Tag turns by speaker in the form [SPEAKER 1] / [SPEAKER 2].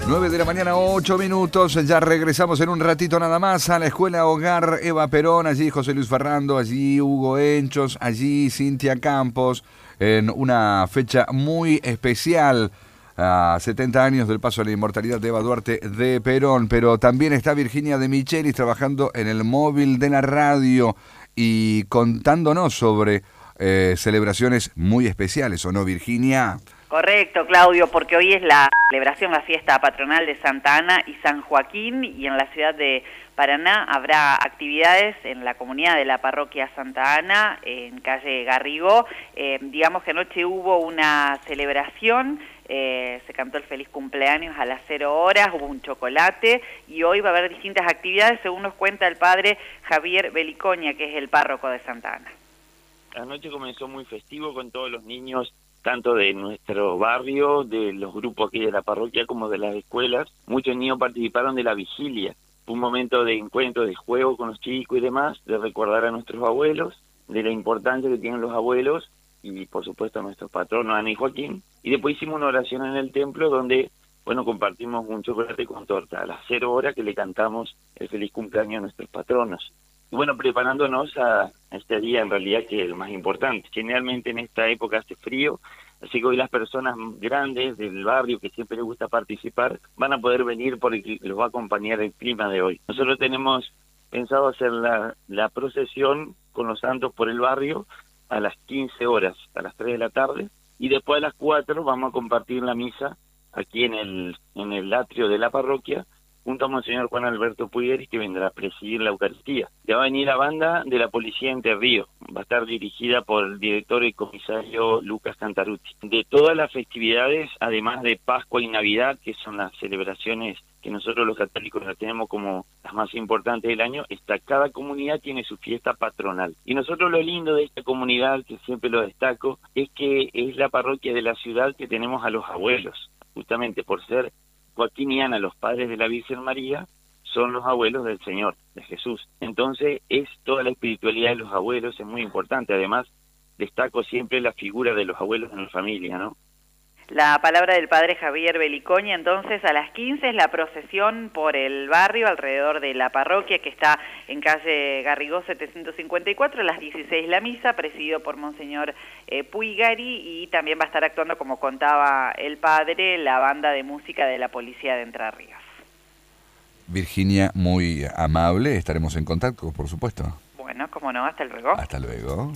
[SPEAKER 1] 9 de la mañana, 8 minutos. Ya regresamos en un ratito nada más a la Escuela Hogar Eva Perón. Allí José Luis Ferrando, allí Hugo Henchos, allí Cintia Campos. En una fecha muy especial, a 70 años del paso a la inmortalidad de Eva Duarte de Perón. Pero también está Virginia de Michelis trabajando en el móvil de la radio y contándonos sobre celebraciones muy especiales, ¿o no, Virginia?
[SPEAKER 2] Correcto, Claudio, porque hoy es la celebración, la fiesta patronal de Santa Ana y San Joaquín, y en la ciudad de Paraná habrá actividades en la comunidad de la parroquia Santa Ana, en calle Garrigó. Digamos que anoche hubo una celebración, se cantó el feliz cumpleaños a las 0 horas, hubo un chocolate, y hoy va a haber distintas actividades, según nos cuenta el padre Javier Belicoña, que es el párroco de Santa Ana.
[SPEAKER 3] Anoche comenzó muy festivo con todos los niños, tanto de nuestro barrio, de los grupos aquí de la parroquia, como de las escuelas. Muchos niños participaron de la vigilia. Fue un momento de encuentro, de juego con los chicos y demás, de recordar a nuestros abuelos, de la importancia que tienen los abuelos, y por supuesto a nuestros patronos, Ana y Joaquín. Y después hicimos una oración en el templo donde, bueno, compartimos un chocolate con torta a las 0 horas, que le cantamos el feliz cumpleaños a nuestros patronos. Y bueno, preparándonos a este día en realidad, que es el más importante. Generalmente en esta época hace frío, así que hoy las personas grandes del barrio que siempre les gusta participar van a poder venir porque los va a acompañar el clima de hoy. Nosotros tenemos pensado hacer la procesión con los santos por el barrio a las 15 horas, a las 3 de la tarde, y después a las 4 vamos a compartir la misa aquí en el atrio de la parroquia, junto a Monseñor Juan Alberto Puigeri, que vendrá a presidir la Eucaristía. Ya va a venir la banda de la Policía Entre Ríos, va a estar dirigida por el director y comisario Lucas Cantaruti. De todas las festividades, además de Pascua y Navidad, que son las celebraciones que nosotros los católicos las tenemos como las más importantes del año, cada comunidad tiene su fiesta patronal. Y nosotros lo lindo de esta comunidad, que siempre lo destaco, es que es la parroquia de la ciudad que tenemos a los abuelos, justamente por ser Joaquín y Ana, los padres de la Virgen María, son los abuelos del Señor, de Jesús. Entonces, toda la espiritualidad de los abuelos es muy importante. Además, destaco siempre la figura de los abuelos en la familia, ¿no?
[SPEAKER 2] La palabra del padre Javier Belicoña. Entonces, a las 15 es la procesión por el barrio, alrededor de la parroquia, que está en calle Garrigó 754, a las 16 la misa, presidido por Monseñor Puigari, y también va a estar actuando, como contaba el padre, la banda de música de la Policía de Entre Ríos.
[SPEAKER 1] Virginia, muy amable, estaremos en contacto, por supuesto.
[SPEAKER 2] Bueno, cómo no, hasta luego.
[SPEAKER 1] Hasta luego.